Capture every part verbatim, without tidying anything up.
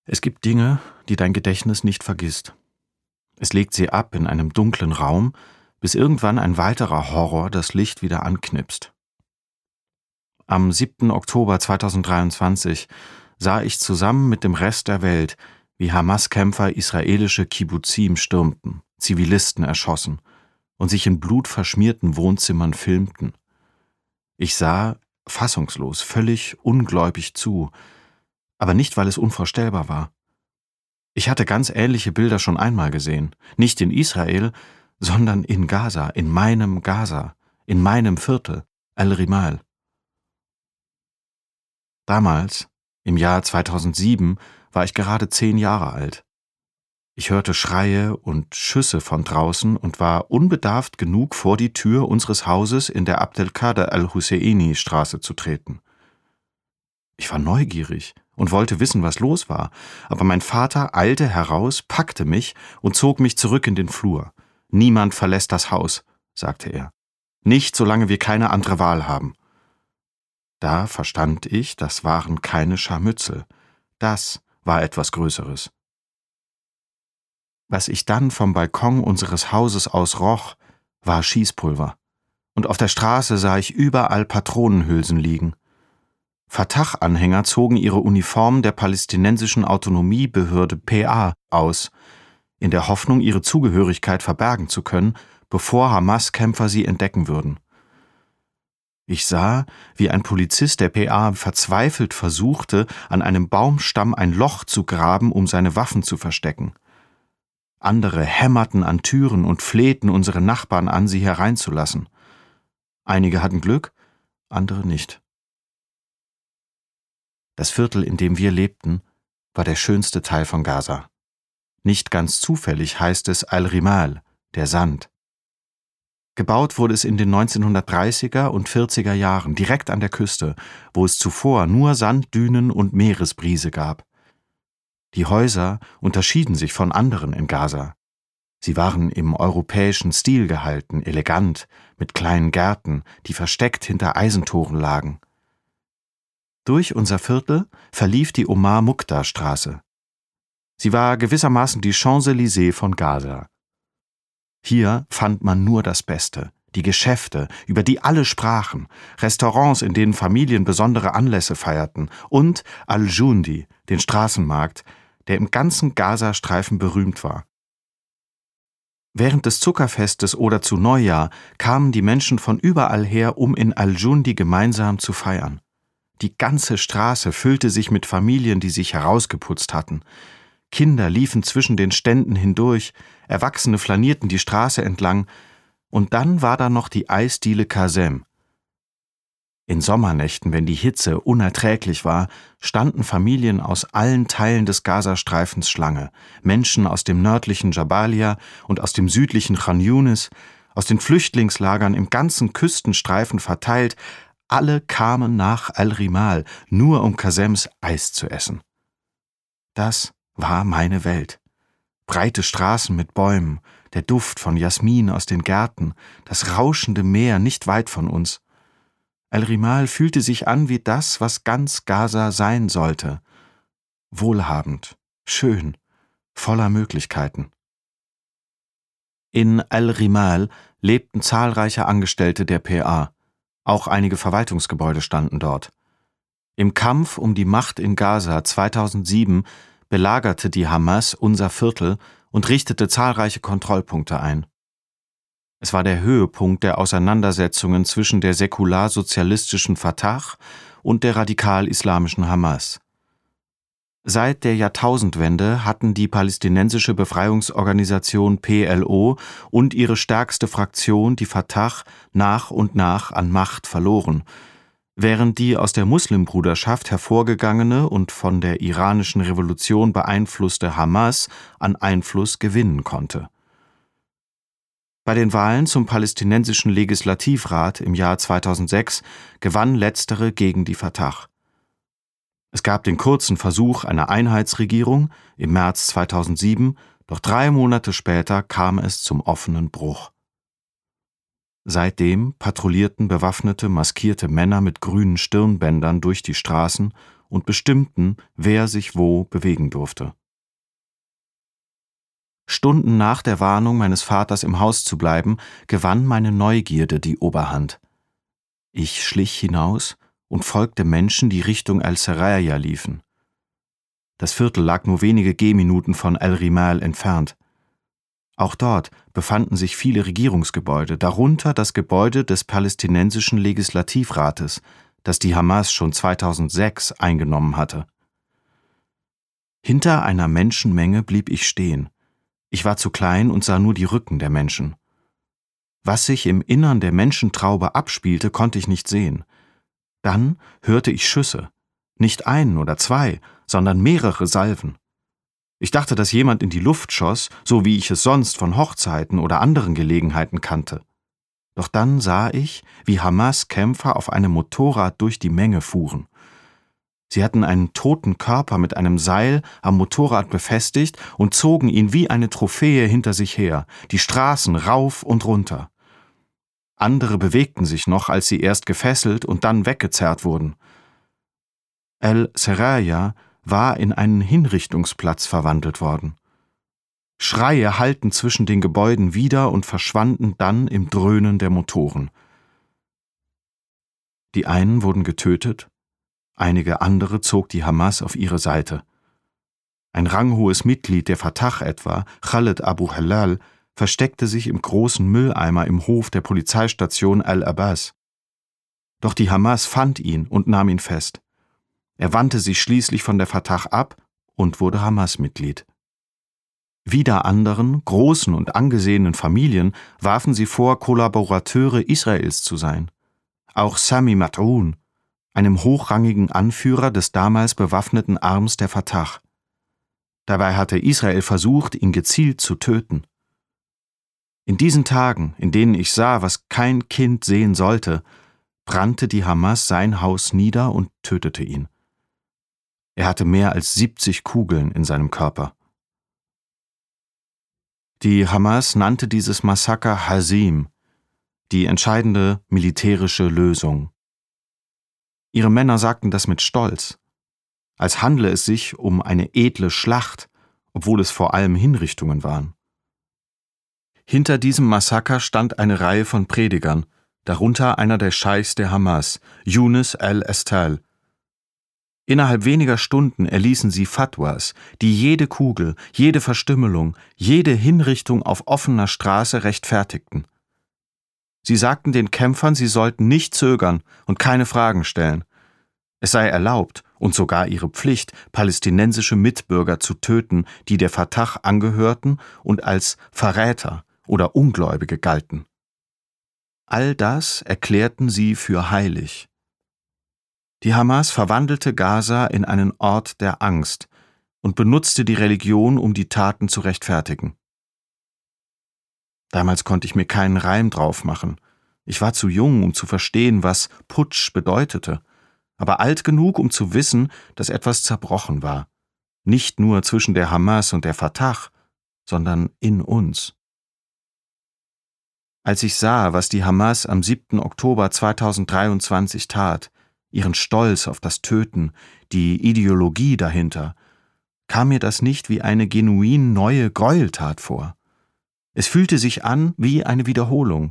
Es gibt Dinge, die dein Gedächtnis nicht vergisst. Es legt sie ab in einem dunklen Raum, bis irgendwann ein weiterer Horror das Licht wieder anknipst. Am siebten Oktober zweitausenddreiundzwanzig sah ich zusammen mit dem Rest der Welt, wie Hamas-Kämpfer israelische Kibbuzim stürmten, Zivilisten erschossen und sich in blutverschmierten Wohnzimmern filmten. Ich sah, fassungslos, völlig ungläubig zu, aber nicht, weil es unvorstellbar war. Ich hatte ganz ähnliche Bilder schon einmal gesehen, nicht in Israel, sondern in Gaza, in meinem Gaza, in meinem Viertel, Al-Rimal. Damals, im Jahr zweitausendsieben, war ich gerade zehn Jahre alt. Ich hörte Schreie und Schüsse von draußen und war unbedarft genug, vor die Tür unseres Hauses in der Abdelkader al-Husseini-Straße zu treten. Ich war neugierig und wollte wissen, was los war, aber mein Vater eilte heraus, packte mich und zog mich zurück in den Flur. »Niemand verlässt das Haus«, sagte er. »Nicht, solange wir keine andere Wahl haben.« Da verstand ich, das waren keine Scharmützel. Das war etwas Größeres. Was ich dann vom Balkon unseres Hauses aus roch, war Schießpulver. Und auf der Straße sah ich überall Patronenhülsen liegen. Fatah-Anhänger zogen ihre Uniformen der palästinensischen Autonomiebehörde P A aus, in der Hoffnung, ihre Zugehörigkeit verbergen zu können, bevor Hamas-Kämpfer sie entdecken würden. Ich sah, wie ein Polizist der P A verzweifelt versuchte, an einem Baumstamm ein Loch zu graben, um seine Waffen zu verstecken. Andere hämmerten an Türen und flehten unsere Nachbarn an, sie hereinzulassen. Einige hatten Glück, andere nicht. Das Viertel, in dem wir lebten, war der schönste Teil von Gaza. Nicht ganz zufällig heißt es Al-Rimal, der Sand. Gebaut wurde es in den neunzehnhundertdreißiger und vierziger Jahren, direkt an der Küste, wo es zuvor nur Sanddünen und Meeresbrise gab. Die Häuser unterschieden sich von anderen in Gaza. Sie waren im europäischen Stil gehalten, elegant, mit kleinen Gärten, die versteckt hinter Eisentoren lagen. Durch unser Viertel verlief die Omar-Mukta-Straße. Sie war gewissermaßen die Champs-Élysées von Gaza. Hier fand man nur das Beste, die Geschäfte, über die alle sprachen, Restaurants, in denen Familien besondere Anlässe feierten und Al-Jundi, den Straßenmarkt, der im ganzen Gazastreifen berühmt war. Während des Zuckerfestes oder zu Neujahr kamen die Menschen von überall her, um in Al-Jundi gemeinsam zu feiern. Die ganze Straße füllte sich mit Familien, die sich herausgeputzt hatten. Kinder liefen zwischen den Ständen hindurch, Erwachsene flanierten die Straße entlang, und dann war da noch die Eisdiele Kasem. In Sommernächten, wenn die Hitze unerträglich war, standen Familien aus allen Teilen des Gazastreifens Schlange, Menschen aus dem nördlichen Jabalia und aus dem südlichen Khan Yunis, aus den Flüchtlingslagern im ganzen Küstenstreifen verteilt, alle kamen nach Al-Rimal, nur um Kasems Eis zu essen. Das war meine Welt. Breite Straßen mit Bäumen, der Duft von Jasmin aus den Gärten, das rauschende Meer nicht weit von uns. Al-Rimal fühlte sich an wie das, was ganz Gaza sein sollte. Wohlhabend, schön, voller Möglichkeiten. In Al-Rimal lebten zahlreiche Angestellte der P A. Auch einige Verwaltungsgebäude standen dort. Im Kampf um die Macht in Gaza zweitausendsieben belagerte die Hamas unser Viertel und richtete zahlreiche Kontrollpunkte ein. Es war der Höhepunkt der Auseinandersetzungen zwischen der säkular-sozialistischen Fatah und der radikal-islamischen Hamas. Seit der Jahrtausendwende hatten die palästinensische Befreiungsorganisation P L O und ihre stärkste Fraktion, die Fatah, nach und nach an Macht verloren, während die aus der Muslimbruderschaft hervorgegangene und von der iranischen Revolution beeinflusste Hamas an Einfluss gewinnen konnte. Bei den Wahlen zum palästinensischen Legislativrat im Jahr zweitausendsechs gewann letztere gegen die Fatah. Es gab den kurzen Versuch einer Einheitsregierung im März zweitausendsieben, doch drei Monate später kam es zum offenen Bruch. Seitdem patrouillierten bewaffnete, maskierte Männer mit grünen Stirnbändern durch die Straßen und bestimmten, wer sich wo bewegen durfte. Stunden nach der Warnung meines Vaters im Haus zu bleiben, gewann meine Neugierde die Oberhand. Ich schlich hinaus und folgte Menschen, die Richtung Al-Seraya liefen. Das Viertel lag nur wenige Gehminuten von Al-Rimal entfernt. Auch dort befanden sich viele Regierungsgebäude, darunter das Gebäude des palästinensischen Legislativrates, das die Hamas schon zweitausendsechs eingenommen hatte. Hinter einer Menschenmenge blieb ich stehen. Ich war zu klein und sah nur die Rücken der Menschen. Was sich im Innern der Menschentraube abspielte, konnte ich nicht sehen. Dann hörte ich Schüsse. Nicht einen oder zwei, sondern mehrere Salven. Ich dachte, dass jemand in die Luft schoss, so wie ich es sonst von Hochzeiten oder anderen Gelegenheiten kannte. Doch dann sah ich, wie Hamas-Kämpfer auf einem Motorrad durch die Menge fuhren. Sie hatten einen toten Körper mit einem Seil am Motorrad befestigt und zogen ihn wie eine Trophäe hinter sich her, die Straßen rauf und runter. Andere bewegten sich noch, als sie erst gefesselt und dann weggezerrt wurden. Al-Seraya war in einen Hinrichtungsplatz verwandelt worden. Schreie hallten zwischen den Gebäuden wieder und verschwanden dann im Dröhnen der Motoren. Die einen wurden getötet, einige andere zog die Hamas auf ihre Seite. Ein ranghohes Mitglied der Fatah etwa, Khaled Abu Halal, versteckte sich im großen Mülleimer im Hof der Polizeistation Al-Abbas. Doch die Hamas fand ihn und nahm ihn fest. Er wandte sich schließlich von der Fatah ab und wurde Hamas-Mitglied. Wieder anderen, großen und angesehenen Familien warfen sie vor, Kollaborateure Israels zu sein. Auch Sami Mat'un, einem hochrangigen Anführer des damals bewaffneten Arms der Fatah. Dabei hatte Israel versucht, ihn gezielt zu töten. In diesen Tagen, in denen ich sah, was kein Kind sehen sollte, brannte die Hamas sein Haus nieder und tötete ihn. Er hatte mehr als siebzig Kugeln in seinem Körper. Die Hamas nannte dieses Massaker Hazim, die entscheidende militärische Lösung. Ihre Männer sagten das mit Stolz, als handle es sich um eine edle Schlacht, obwohl es vor allem Hinrichtungen waren. Hinter diesem Massaker stand eine Reihe von Predigern, darunter einer der Scheichs der Hamas, Yunus al-Estal. Innerhalb weniger Stunden erließen sie Fatwas, die jede Kugel, jede Verstümmelung, jede Hinrichtung auf offener Straße rechtfertigten. Sie sagten den Kämpfern, sie sollten nicht zögern und keine Fragen stellen. Es sei erlaubt und sogar ihre Pflicht, palästinensische Mitbürger zu töten, die der Fatah angehörten und als Verräter oder Ungläubige galten. All das erklärten sie für heilig. Die Hamas verwandelte Gaza in einen Ort der Angst und benutzte die Religion, um die Taten zu rechtfertigen. Damals konnte ich mir keinen Reim drauf machen. Ich war zu jung, um zu verstehen, was Putsch bedeutete, aber alt genug, um zu wissen, dass etwas zerbrochen war. Nicht nur zwischen der Hamas und der Fatah, sondern in uns. Als ich sah, was die Hamas am siebten Oktober zweitausenddreiundzwanzig tat, ihren Stolz auf das Töten, die Ideologie dahinter, kam mir das nicht wie eine genuin neue Gräueltat vor. Es fühlte sich an wie eine Wiederholung.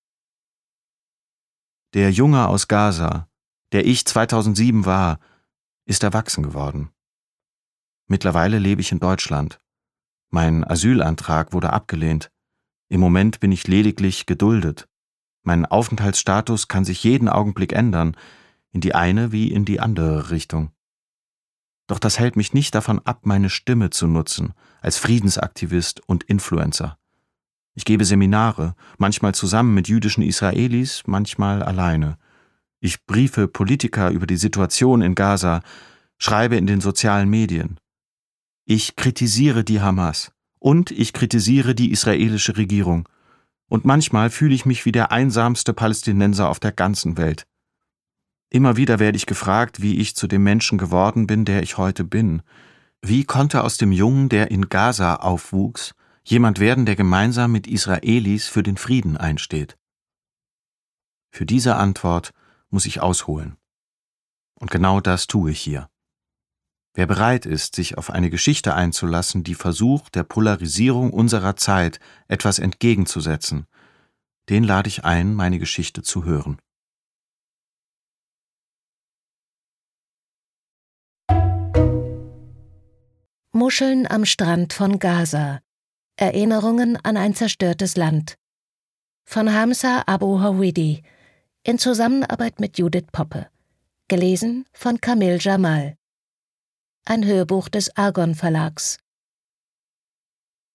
Der Junge aus Gaza, der ich zweitausendsieben war, ist erwachsen geworden. Mittlerweile lebe ich in Deutschland. Mein Asylantrag wurde abgelehnt. Im Moment bin ich lediglich geduldet. Mein Aufenthaltsstatus kann sich jeden Augenblick ändern, in die eine wie in die andere Richtung. Doch das hält mich nicht davon ab, meine Stimme zu nutzen, als Friedensaktivist und Influencer. Ich gebe Seminare, manchmal zusammen mit jüdischen Israelis, manchmal alleine. Ich briefe Politiker über die Situation in Gaza, schreibe in den sozialen Medien. Ich kritisiere die Hamas und ich kritisiere die israelische Regierung. Und manchmal fühle ich mich wie der einsamste Palästinenser auf der ganzen Welt. Immer wieder werde ich gefragt, wie ich zu dem Menschen geworden bin, der ich heute bin. Wie konnte aus dem Jungen, der in Gaza aufwuchs, jemand werden, der gemeinsam mit Israelis für den Frieden einsteht? Für diese Antwort muss ich ausholen. Und genau das tue ich hier. Wer bereit ist, sich auf eine Geschichte einzulassen, die versucht, der Polarisierung unserer Zeit etwas entgegenzusetzen, den lade ich ein, meine Geschichte zu hören. Muscheln am Strand von Gaza. Erinnerungen an ein zerstörtes Land. Von Hamza Abu Hawidi. In Zusammenarbeit mit Judith Poppe. Gelesen von Kamil Jamal. Ein Hörbuch des Argon Verlags.